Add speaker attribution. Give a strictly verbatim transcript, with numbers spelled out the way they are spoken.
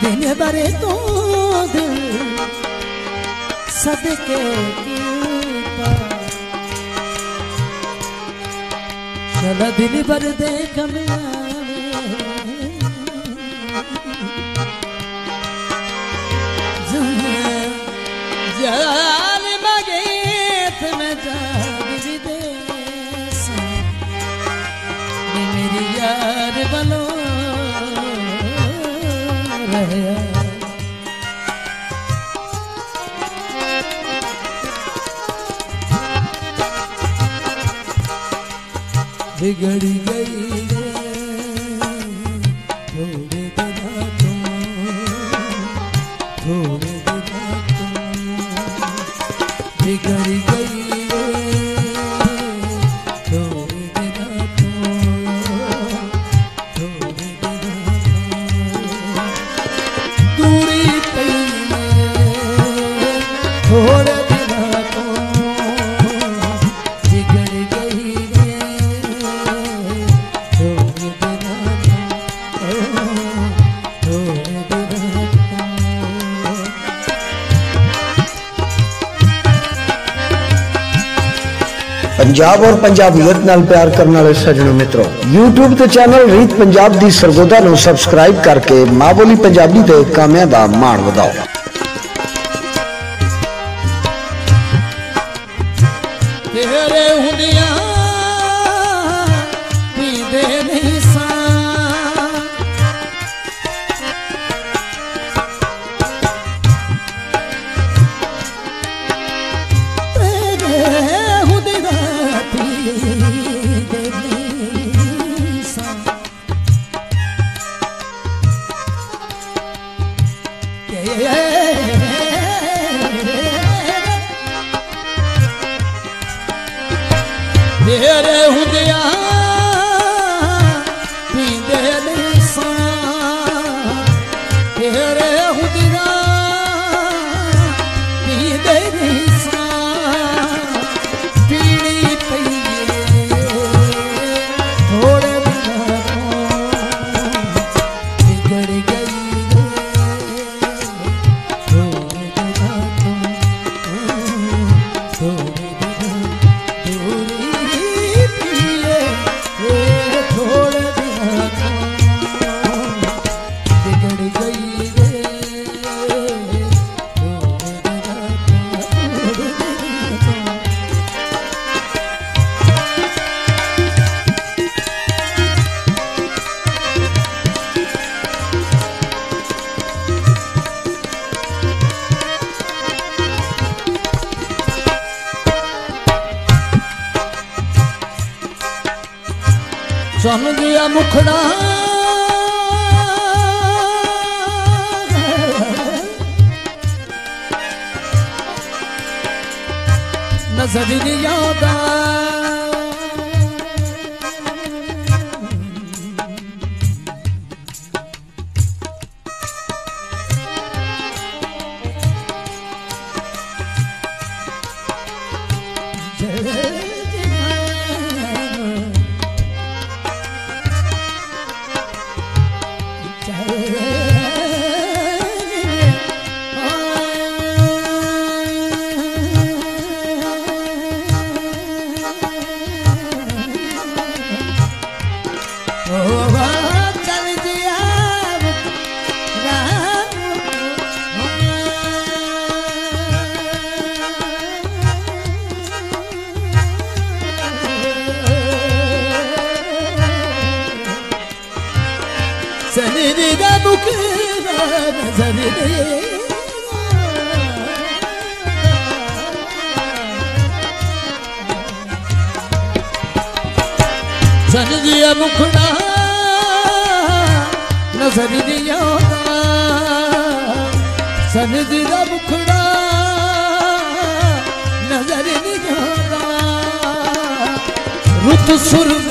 Speaker 1: दिन भर तो दिल सदके की चला दिन भर देख मिला जान मगे तुम्हें जान विदेश मेरी यार बनो रहे बिगड़ी गई रे थोड़े दिना तुम थोड़े दिना तुम बिगड़ी गई रे थोड़े दिना तुम थोड़े दिना तुम दूरी पे थोड़े दिना तुम बिगड़ गई
Speaker 2: पंजाब और पंजाबियत नाल प्यार करने वाले सज्जनों मित्रों यूट्यूब ते चैनल रीत पंजाब दी सरगोदा नूं सबसक्राइब करके मां बोली पंजाबी दे कामियां दा मान वधाओ।
Speaker 1: तेरे हुंदियां पींदे नहीं सा तेरे हुंदियां पींदे नहीं सा तेरे हुंदियां पींदे नहीं सा पीड़ी पईए थोड़े दिना तो बिगड़ गई थोड़े दिना तुम थोड़े चल गया मुखड़ा नजर नहीं आता सनदी दा मुखड़ा नजर नहीं सनदी दा मुखड़ा नजर नहीं आता सनदी दा मुखड़ा नजर नहीं आता रुत सुर